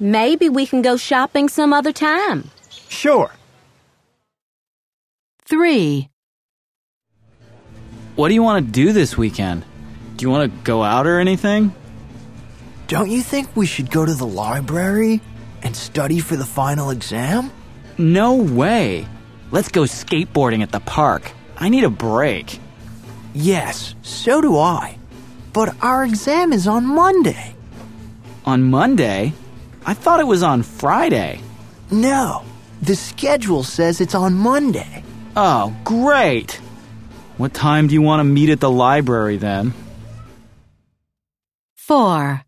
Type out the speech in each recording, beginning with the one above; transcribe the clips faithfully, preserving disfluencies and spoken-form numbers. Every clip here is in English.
Maybe we can go shopping some other time. Sure. Three. What do you want to do this weekend? Do you want to go out or anything? Don't you think we should go to the library and study for the final exam? No way. Let's go skateboarding at the park. I need a break. Yes, so do I. But our exam is on Monday. On Monday? I thought it was on Friday. No, the schedule says it's on Monday. Oh, great. What time do you want to meet at the library then? Four.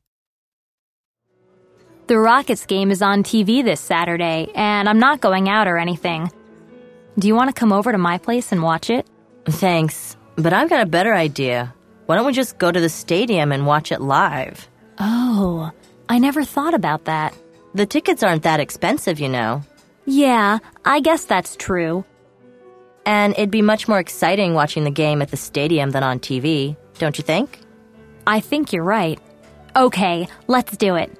The Rockets game is on T V this Saturday, and I'm not going out or anything. Do you want to come over to my place and watch it? Thanks, but I've got a better idea. Why don't we just go to the stadium and watch it live? Oh, I never thought about that. The tickets aren't that expensive, you know. Yeah, I guess that's true. And it'd be much more exciting watching the game at the stadium than on T V, don't you think? I think you're right. Okay, let's do it.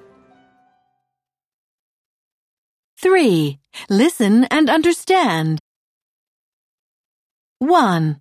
Three. Listen and understand. One.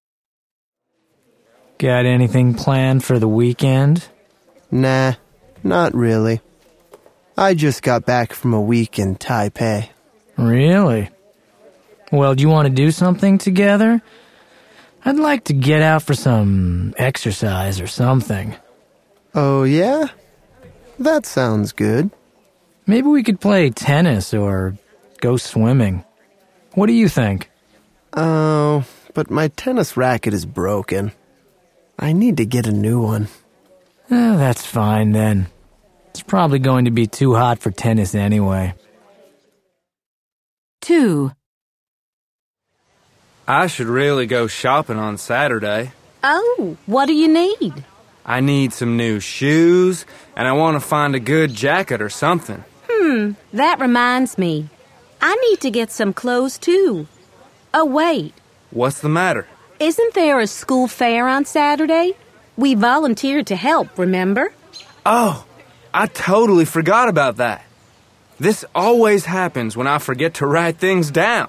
Got anything planned for the weekend? Nah, not really. I just got back from a week in Taipei. Really? Well, do you want to do something together? I'd like to get out for some exercise or something. Oh, yeah? That sounds good. Maybe we could play tennis or go swimming. What do you think? Oh, but my tennis racket is broken. I need to get a new one. Eh, that's fine then. It's probably going to be too hot for tennis anyway. Two. I should really go shopping on Saturday. Oh, what do you need? I need some new shoes, and I want to find a good jacket or something. Hmm, that reminds me. I need to get some clothes, too. Oh, wait. What's the matter? Isn't there a school fair on Saturday? We volunteered to help, remember? Oh, I totally forgot about that. This always happens when I forget to write things down.